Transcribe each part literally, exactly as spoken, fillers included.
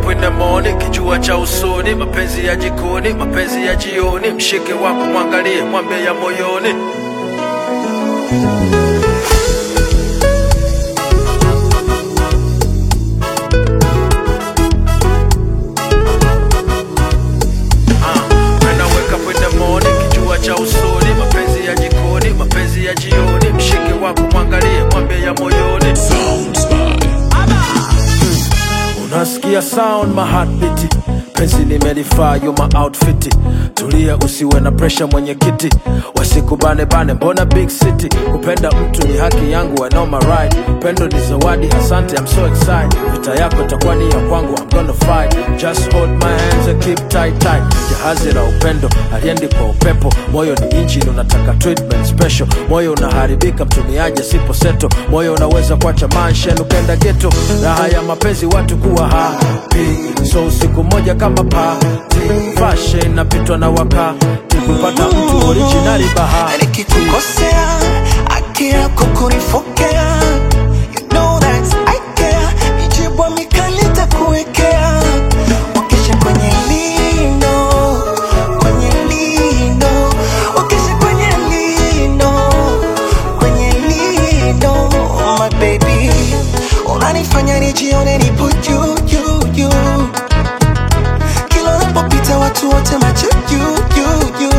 in the morning, kijua cha usoni, mapenzi ya jikoni, mapenzi ya jioni, mshike wako mwangalie, mwambie ya moyoni. Cha usoni, mapenzi ya jikoni, mapenzi ya jioni, mshike wako mwangalie, mwambie ya moyoni. Unasikia sound my heartbeat, penzi nimelifaa you my outfit. Tulia usiwe na pressure mwenye kiti, wasikubane bane mbona big city. Kupenda mtu ni haki yangu, I know my right. Pendo ni zawadi, asante, I'm so excited. Vita yako itakuwa ni ya kwangu, I'm gonna fight. Just hold my hands and keep tight tight. Jahazi la upendo haliendi kwa upepo, moyo ni engine unataka treatment special. Moyo unaharibika mtumiaje sipo seto, moyo unaweza kuacha mansion ukenda ghetto. Raha ya mapenzi watu kuwa happy, so usiku moja kama party. Fashion napitwa na wakati, kupata mtu originali baha. Nikikukosea akia kukunifokea, you know that I care. Nijibu mikalita kuwekea, wakesha kwenye lino, kwenye lino, wakesha kwenye lino, kwenye lino. My baby, unanifanya nijione nipo juu juu juu. Kila unapopita watu wote macho juu juu juu.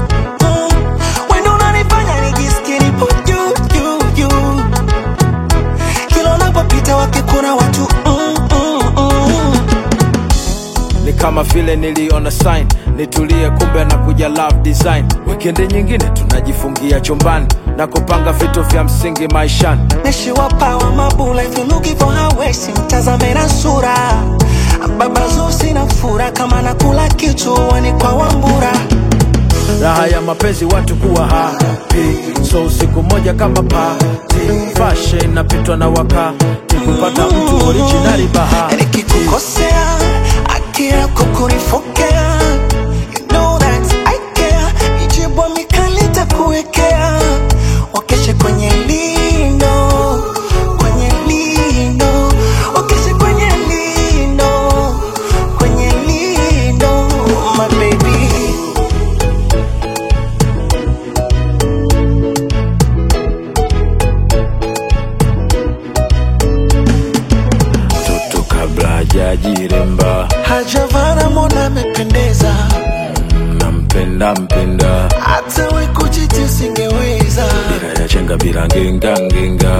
Watu, mm, mm, mm. Ni kama vile niliona sign, nitulie kumbe na kuja love design. Weekend nyingine tunajifungia chumbani na kupanga vitu vya msingi maishani. Neshiwa power mabula, if you looking for her waist, mtazame na sura. Baba zusi na fura, kama nakula kitu wani kwa wambura. Raha ya mapenzi watu kuwa happy, so usiku moja kama party. Fashion napitwa na wakati, kupata mtu originali baha. Nikikukosea akia kukunifokea, you know that I care. Nijibu mikalita kuwekea, wakeshe kwenye lino, kwenye lino, wakeshe kwenye lino, kwenye lino. My baby, hajiremba, hajavana mona mependeza. Nampenda mpenda, hata we kujiti usingeweza. bila ya chenga bila ngenga ngenga.